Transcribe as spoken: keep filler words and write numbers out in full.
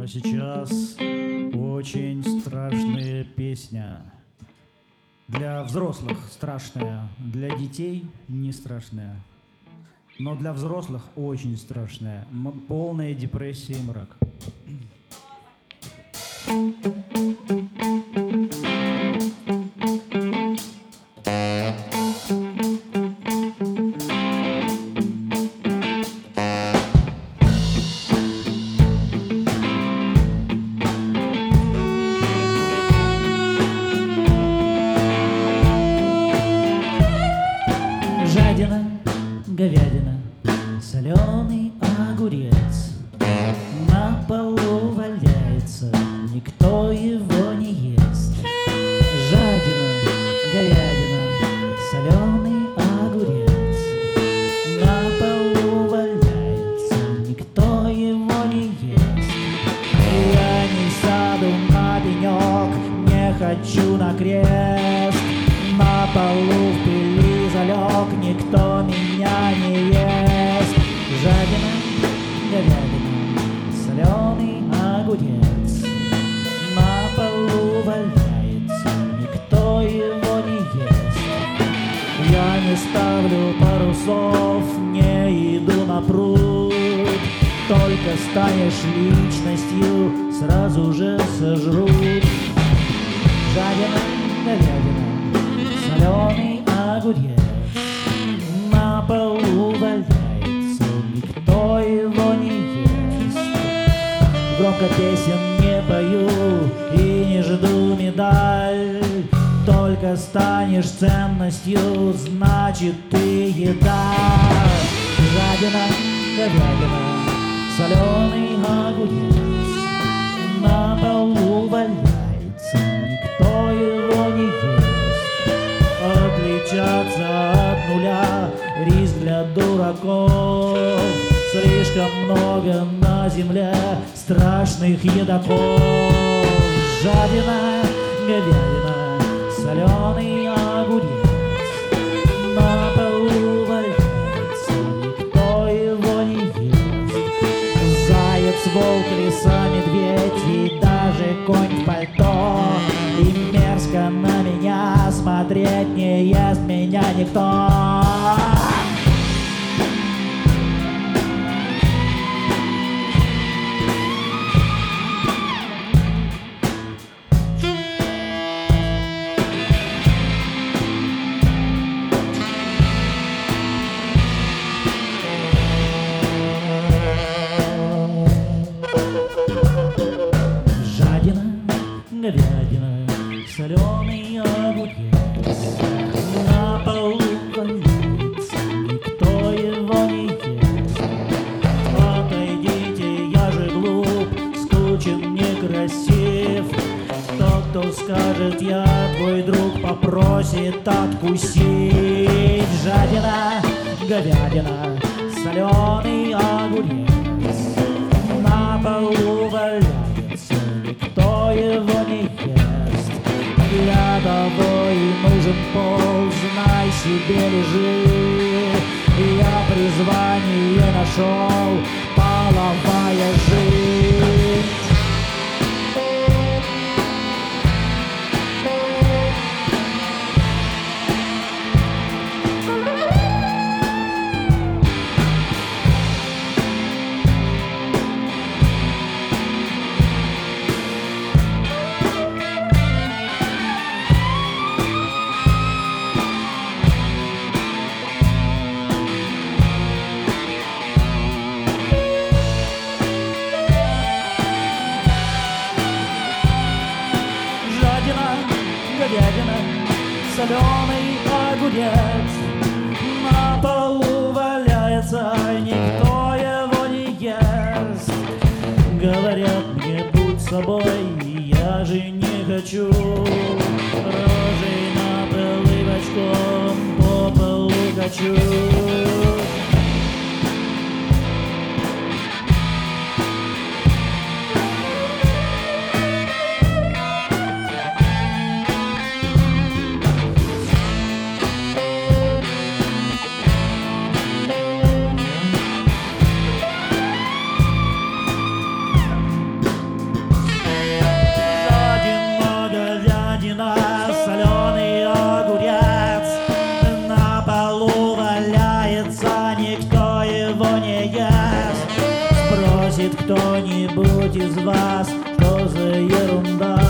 А сейчас очень страшная песня. Для взрослых страшная, для детей не страшная. Но для взрослых очень страшная. М- полная депрессия и мрак. Жадина, говядина, соленый огурец. На полу валяется, никто его не ест. Жадина, говядина, соленый огурец. На полу валяется, никто его не ест. Я не сяду на пенек, не хочу на крест. На полу в пыли залег, никто меня не ест. Жадина, говядина, соленый огурец. На полу валяется, никто его не ест. Я не ставлю парусов, не иду на пруд. Только станешь личностью, сразу же сожрут. Жадина, говядина, соленый огурец. На полу валяется, никто его не ест. Громко песен не пою и не жду медаль. Только станешь ценностью, значит ты еда. Жадина, говядина, соленый огурец. На полу валяется, никто его не ест. Отличаться от нуля — риск для дураков. Слишком много на земле страшных едоков. Жадина, говядина, соленый огурец. На полу валяется, никто его не ест. Заяц, волк, лиса, медведь и даже конь в пальто. И мерзко на меня смотреть, не ест меня никто. Жадина, говядина, соленый огурец. На полу валяется, никто его не ест. Отойдите, я же глуп, скучен, некрасив. Тот, кто скажет, я твой друг, попросит откусить. Жадина, говядина, соленый огурец. На полу валяется, никто его не ест. Для того и нужен пол, знай себе, лежи. Я призвание нашел, половая жизнь. Жадина, говядина, соленый огурец. На полу валяется, никто его не ест. Говорят мне, будь собой, я же не хочу. Рожей напылывочком по полу качу. из вас, что за ерунда?